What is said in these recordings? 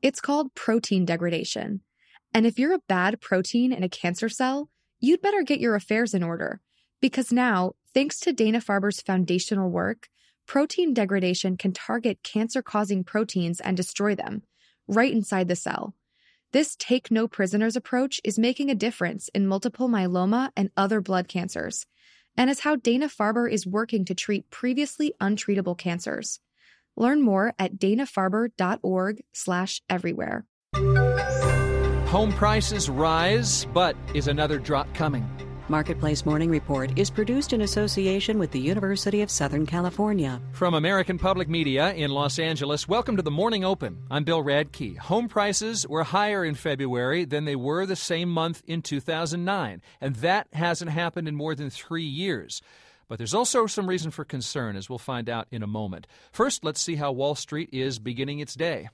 It's called protein degradation. And if you're a bad protein in a cancer cell, you'd better get your affairs in order. Because now, thanks to Dana-Farber's foundational work, protein degradation can target cancer-causing proteins and destroy them, right inside the cell. This take-no-prisoners approach is making a difference in multiple myeloma and other blood cancers, and is how Dana-Farber is working to treat previously untreatable cancers. Learn more at danafarber.org/everywhere. Home prices rise, but is another drop coming? Marketplace Morning Report is produced in association with the University of Southern California. From American Public Media in Los Angeles, welcome to the Morning Open. I'm Bill Radke. Home prices were higher in February than they were the same month in 2009, and that hasn't happened in more than 3 years. But there's also some reason for concern, as we'll find out in a moment. First, let's see how Wall Street is beginning its day.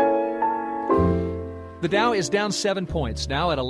The Dow is down 7 points, now at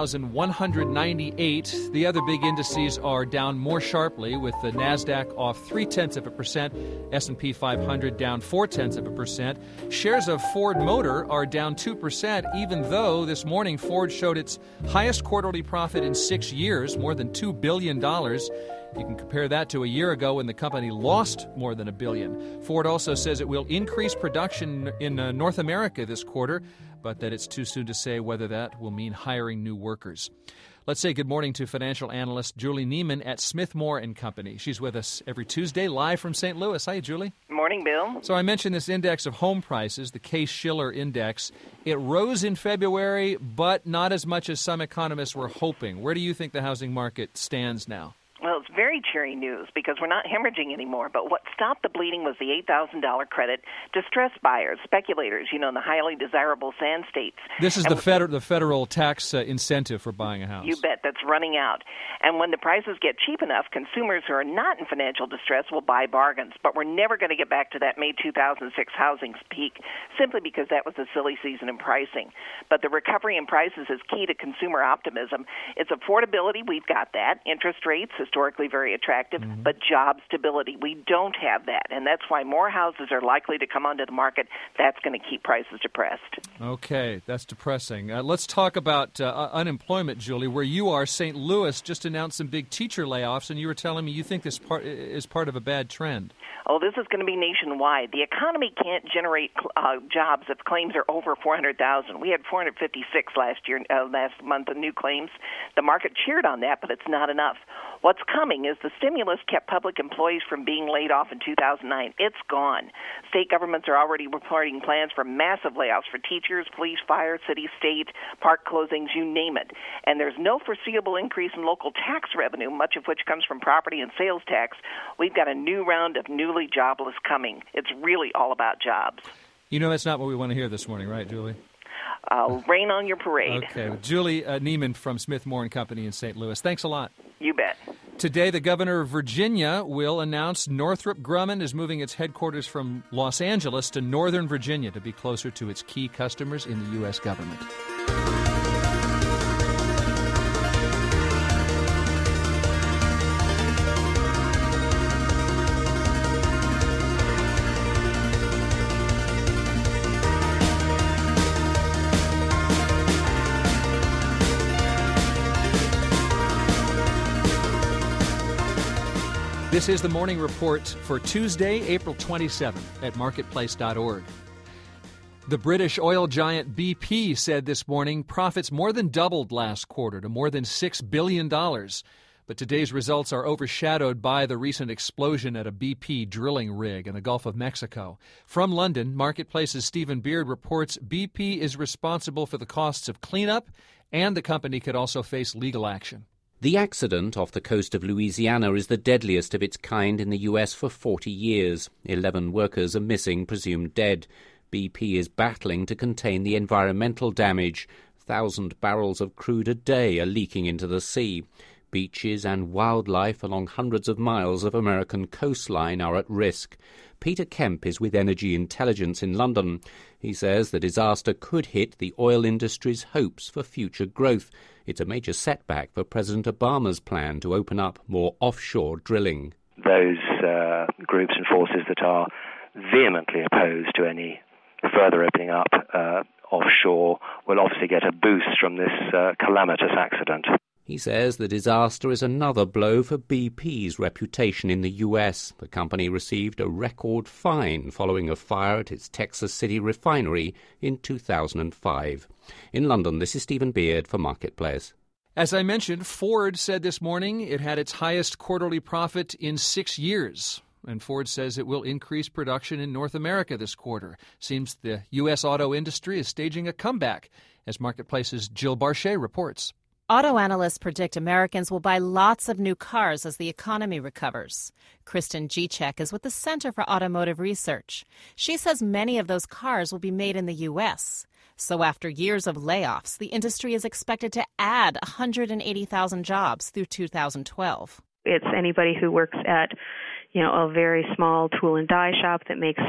11,198. The other big indices are down more sharply, with the NASDAQ off 0.3%, S&P 500 down 0.4%. Shares of Ford Motor are down 2%, even though this morning Ford showed its highest quarterly profit in 6 years, more than $2 billion. You can compare that to a year ago when the company lost more than $1 billion. Ford also says it will increase production in North America this quarter, but that it's too soon to say whether that will mean hiring new workers. Let's say good morning to financial analyst Julie Neiman at Smithmore & Company. She's with us every Tuesday live from St. Louis. Hi, Julie. Morning, Bill. So I mentioned this index of home prices, the Case-Shiller Index. It rose in February, but not as much as some economists were hoping. Where do you think the housing market stands now? Well, it's very cheery news because we're not hemorrhaging anymore. But what stopped the bleeding was the $8,000 credit. Distressed buyers, speculators, in the highly desirable sand states. This is the federal tax incentive for buying a house. You bet. That's running out. And when the prices get cheap enough, consumers who are not in financial distress will buy bargains. But we're never going to get back to that May 2006 housing peak simply because that was a silly season in pricing. But the recovery in prices is key to consumer optimism. It's affordability. We've got that. Interest rates, historically very attractive, but job stability, we don't have that. And that's why more houses are likely to come onto the market. That's going to keep prices depressed. Okay, that's depressing. Let's talk about unemployment, Julie. Where you are, St. Louis just announced some big teacher layoffs, and you were telling me you think this is part of a bad trend. Oh, this is going to be nationwide. The economy can't generate jobs if claims are over 400,000. We had 456 last month of new claims. The market cheered on that, but it's not enough. What's coming is the stimulus kept public employees from being laid off in 2009. It's gone. State governments are already reporting plans for massive layoffs for teachers, police, fire, city, state, park closings, you name it. And there's no foreseeable increase in local tax revenue, much of which comes from property and sales tax. We've got a new round of newly jobless coming. It's really all about jobs. That's not what we want to hear this morning, right, Julie? Rain on your parade. Okay. Julie Neiman from Smithmore & Company in St. Louis. Thanks a lot. You bet. Today, the governor of Virginia will announce Northrop Grumman is moving its headquarters from Los Angeles to Northern Virginia to be closer to its key customers in the U.S. government. This is the Morning Report for Tuesday, April 27th at marketplace.org. The British oil giant BP said this morning profits more than doubled last quarter to more than $6 billion. But today's results are overshadowed by the recent explosion at a BP drilling rig in the Gulf of Mexico. From London, Marketplace's Stephen Beard reports BP is responsible for the costs of cleanup, and the company could also face legal action. The accident off the coast of Louisiana is the deadliest of its kind in the U.S. for 40 years. 11 workers are missing, presumed dead. BP is battling to contain the environmental damage. 1,000 barrels of crude a day are leaking into the sea. Beaches and wildlife along hundreds of miles of American coastline are at risk. Peter Kemp is with Energy Intelligence in London. He says the disaster could hit the oil industry's hopes for future growth. It's a major setback for President Obama's plan to open up more offshore drilling. Those groups and forces that are vehemently opposed to any further opening up offshore will obviously get a boost from this calamitous accident. He says the disaster is another blow for BP's reputation in the US. The company received a record fine following a fire at its Texas City refinery in 2005. In London, this is Stephen Beard for Marketplace. As I mentioned, Ford said this morning it had its highest quarterly profit in 6 years. And Ford says it will increase production in North America this quarter. Seems the U.S. auto industry is staging a comeback, as Marketplace's Jill Barchet reports. Auto analysts predict Americans will buy lots of new cars as the economy recovers. Kristen Gicek is with the Center for Automotive Research. She says many of those cars will be made in the U.S. So after years of layoffs, the industry is expected to add 180,000 jobs through 2012. It's anybody who works at a very small tool and die shop that makes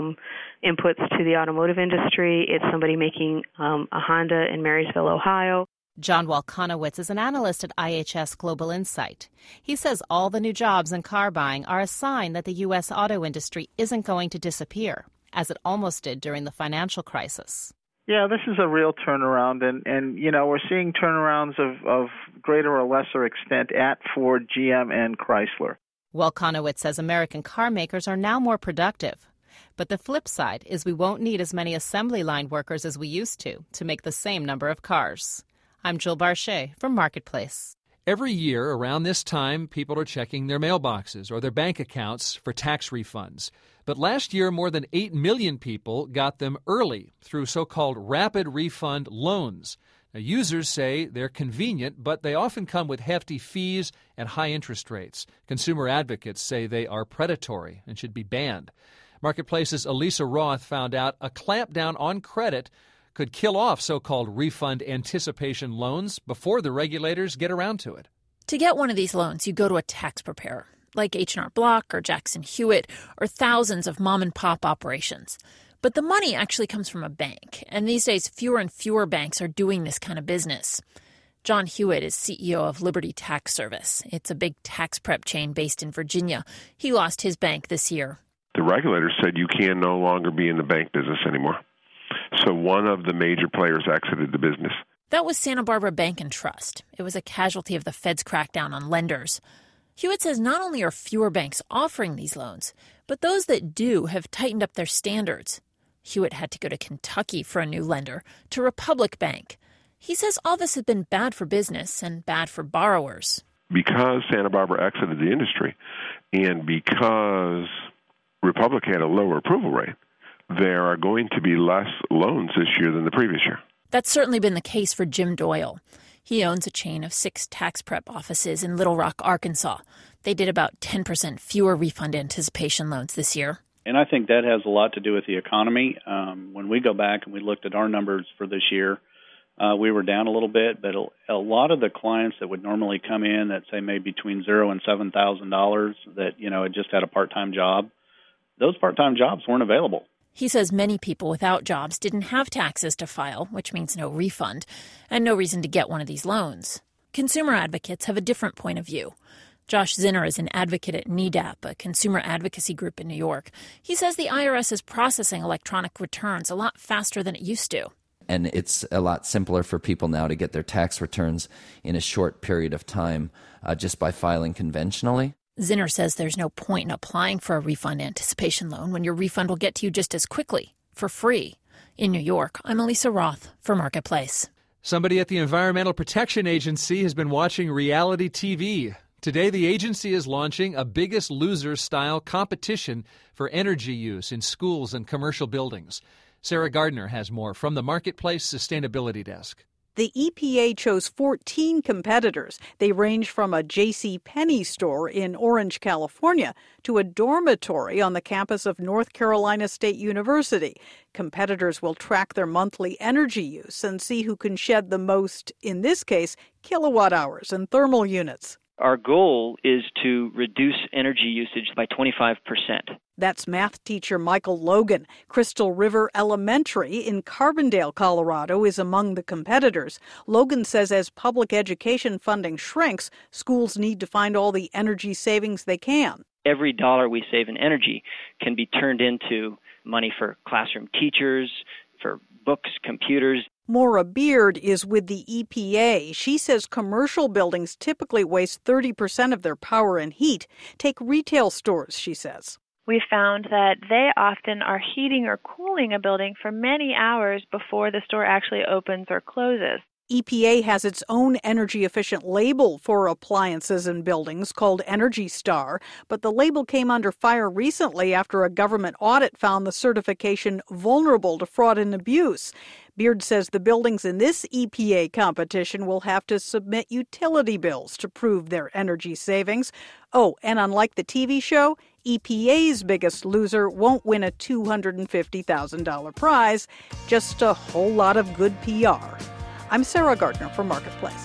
inputs to the automotive industry. It's somebody making a Honda in Marysville, Ohio. John Walkonowitz is an analyst at IHS Global Insight. He says all the new jobs in car buying are a sign that the U.S. auto industry isn't going to disappear, as it almost did during the financial crisis. Yeah, this is a real turnaround, and we're seeing turnarounds of greater or lesser extent at Ford, GM, and Chrysler. Walkonowitz says American car makers are now more productive. But the flip side is we won't need as many assembly line workers as we used to make the same number of cars. I'm Jill Barchet from Marketplace. Every year around this time, people are checking their mailboxes or their bank accounts for tax refunds. But last year, more than 8 million people got them early through so-called rapid refund loans. Now, users say they're convenient, but they often come with hefty fees and high interest rates. Consumer advocates say they are predatory and should be banned. Marketplace's Elisa Roth found out a clampdown on credit could kill off so-called refund anticipation loans before the regulators get around to it. To get one of these loans, you go to a tax preparer, like H&R Block or Jackson Hewitt or thousands of mom-and-pop operations. But the money actually comes from a bank, and these days fewer and fewer banks are doing this kind of business. John Hewitt is CEO of Liberty Tax Service. It's a big tax prep chain based in Virginia. He lost his bank this year. The regulators said you can no longer be in the bank business anymore. So one of the major players exited the business. That was Santa Barbara Bank and Trust. It was a casualty of the Fed's crackdown on lenders. Hewitt says not only are fewer banks offering these loans, but those that do have tightened up their standards. Hewitt had to go to Kentucky for a new lender, to Republic Bank. He says all this has been bad for business and bad for borrowers. Because Santa Barbara exited the industry and because Republic had a lower approval rate, there are going to be less loans this year than the previous year. That's certainly been the case for Jim Doyle. He owns a chain of 6 tax prep offices in Little Rock, Arkansas. They did about 10% fewer refund anticipation loans this year. And I think that has a lot to do with the economy. When we go back and we looked at our numbers for this year, we were down a little bit, but a lot of the clients that would normally come in that say maybe between $0 and $7,000 that, had just had a part-time job, those part-time jobs weren't available. He says many people without jobs didn't have taxes to file, which means no refund, and no reason to get one of these loans. Consumer advocates have a different point of view. Josh Zinner is an advocate at NEDAP, a consumer advocacy group in New York. He says the IRS is processing electronic returns a lot faster than it used to. And it's a lot simpler for people now to get their tax returns in a short period of time just by filing conventionally. Zinner says there's no point in applying for a refund anticipation loan when your refund will get to you just as quickly, for free. In New York, I'm Elisa Roth for Marketplace. Somebody at the Environmental Protection Agency has been watching reality TV. Today, the agency is launching a Biggest Loser-style competition for energy use in schools and commercial buildings. Sarah Gardner has more from the Marketplace Sustainability Desk. The EPA chose 14 competitors. They range from a JCPenney store in Orange, California, to a dormitory on the campus of North Carolina State University. Competitors will track their monthly energy use and see who can shed the most, in this case, kilowatt hours and thermal units. Our goal is to reduce energy usage by 25%. That's math teacher Michael Logan. Crystal River Elementary in Carbondale, Colorado, is among the competitors. Logan says as public education funding shrinks, schools need to find all the energy savings they can. Every dollar we save in energy can be turned into money for classroom teachers, for books, computers. Maura Beard is with the EPA. She says commercial buildings typically waste 30% of their power and heat. Take retail stores, she says. We found that they often are heating or cooling a building for many hours before the store actually opens or closes. EPA has its own energy-efficient label for appliances and buildings called Energy Star, but the label came under fire recently after a government audit found the certification vulnerable to fraud and abuse. Beard says the buildings in this EPA competition will have to submit utility bills to prove their energy savings. Oh, and unlike the TV show, EPA's biggest loser won't win a $250,000 prize, just a whole lot of good PR. I'm Sarah Gardner for Marketplace.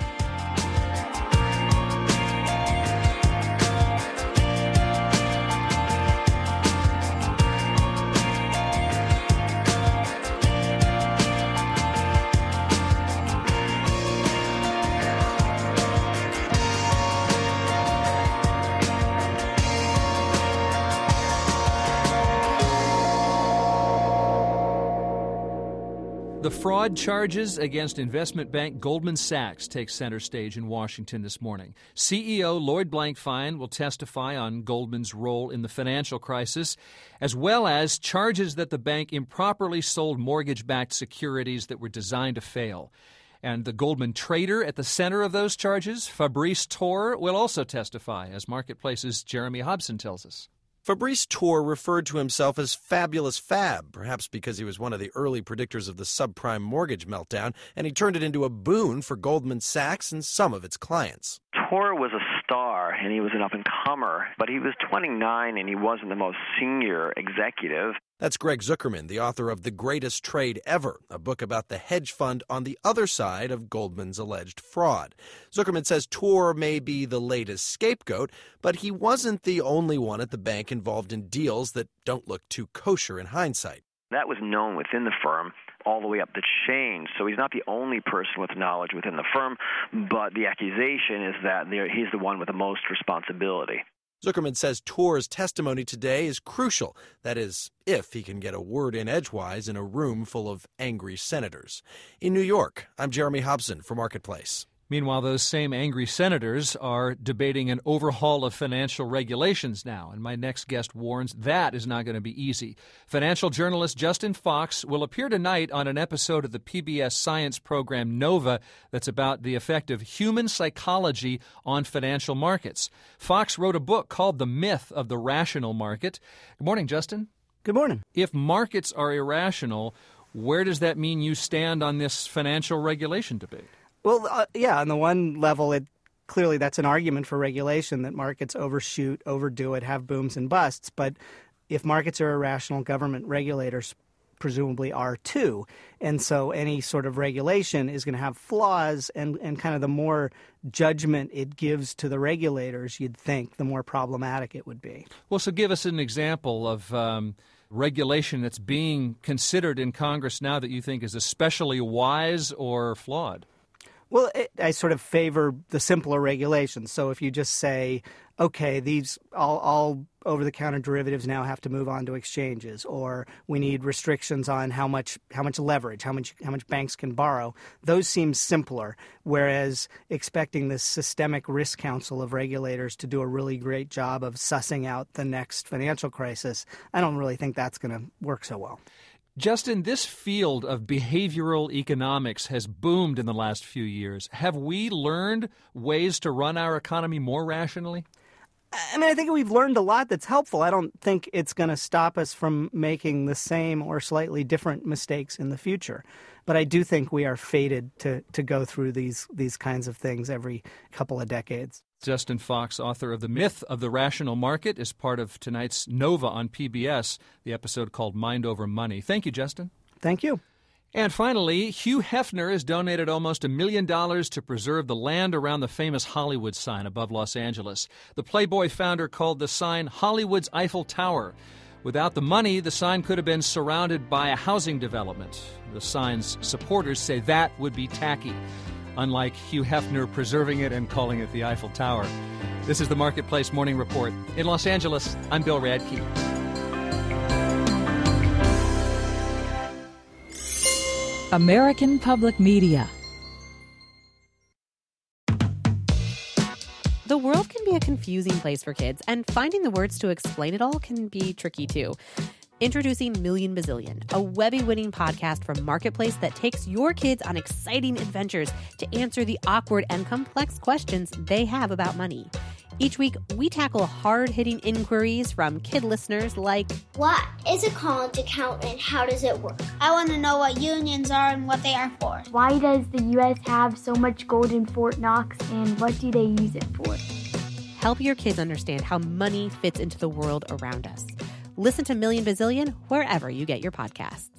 The fraud charges against investment bank Goldman Sachs take center stage in Washington this morning. CEO Lloyd Blankfein will testify on Goldman's role in the financial crisis, as well as charges that the bank improperly sold mortgage-backed securities that were designed to fail. And the Goldman trader at the center of those charges, Fabrice Torr, will also testify, as Marketplace's Jeremy Hobson tells us. Fabrice Torr referred to himself as Fabulous Fab, perhaps because he was one of the early predictors of the subprime mortgage meltdown, and he turned it into a boon for Goldman Sachs and some of its clients. Torr was a star, and he was an up-and-comer, but he was 29, and he wasn't the most senior executive. That's Greg Zuckerman, the author of The Greatest Trade Ever, a book about the hedge fund on the other side of Goldman's alleged fraud. Zuckerman says Torr may be the latest scapegoat, but he wasn't the only one at the bank involved in deals that don't look too kosher in hindsight. That was known within the firm all the way up the chain, so he's not the only person with knowledge within the firm, but the accusation is that he's the one with the most responsibility. Zuckerman says Torr's testimony today is crucial. That is, if he can get a word in edgewise in a room full of angry senators. In New York, I'm Jeremy Hobson for Marketplace. Meanwhile, those same angry senators are debating an overhaul of financial regulations now, and my next guest warns that is not going to be easy. Financial journalist Justin Fox will appear tonight on an episode of the PBS science program Nova that's about the effect of human psychology on financial markets. Fox wrote a book called The Myth of the Rational Market. Good morning, Justin. Good morning. If markets are irrational, where does that mean you stand on this financial regulation debate? Well, yeah, on the one level, clearly that's an argument for regulation, that markets overshoot, overdo it, have booms and busts. But if markets are irrational, government regulators presumably are too. And so any sort of regulation is going to have flaws, and kind of the more judgment it gives to the regulators, you'd think, the more problematic it would be. Well, so give us an example of regulation that's being considered in Congress now that you think is especially wise or flawed. Well, I sort of favor the simpler regulations. So if you just say, okay, these all over-the-counter derivatives now have to move on to exchanges, or we need restrictions on how much leverage, how much banks can borrow, those seem simpler. Whereas expecting this systemic risk council of regulators to do a really great job of sussing out the next financial crisis, I don't really think that's going to work so well. Justin, this field of behavioral economics has boomed in the last few years. Have we learned ways to run our economy more rationally? I mean, I think we've learned a lot that's helpful. I don't think it's going to stop us from making the same or slightly different mistakes in the future. But I do think we are fated to go through these kinds of things every couple of decades. Justin Fox, author of The Myth of the Rational Market, is part of tonight's Nova on PBS, the episode called Mind Over Money. Thank you, Justin. Thank you. And finally, Hugh Hefner has donated almost $1 million to preserve the land around the famous Hollywood sign above Los Angeles. The Playboy founder called the sign Hollywood's Eiffel Tower. Without the money, the sign could have been surrounded by a housing development. The sign's supporters say that would be tacky, unlike Hugh Hefner preserving it and calling it the Eiffel Tower. This is the Marketplace Morning Report. In Los Angeles, I'm Bill Radke. American Public Media. The world can be a confusing place for kids, and finding the words to explain it all can be tricky too. Introducing Million Bazillion, a Webby-winning podcast from Marketplace that takes your kids on exciting adventures to answer the awkward and complex questions they have about money. Each week, we tackle hard-hitting inquiries from kid listeners like, what is a college account and how does it work? I want to know what unions are and what they are for. Why does the U.S. have so much gold in Fort Knox, and what do they use it for? Help your kids understand how money fits into the world around us. Listen to Million Bazillion wherever you get your podcasts.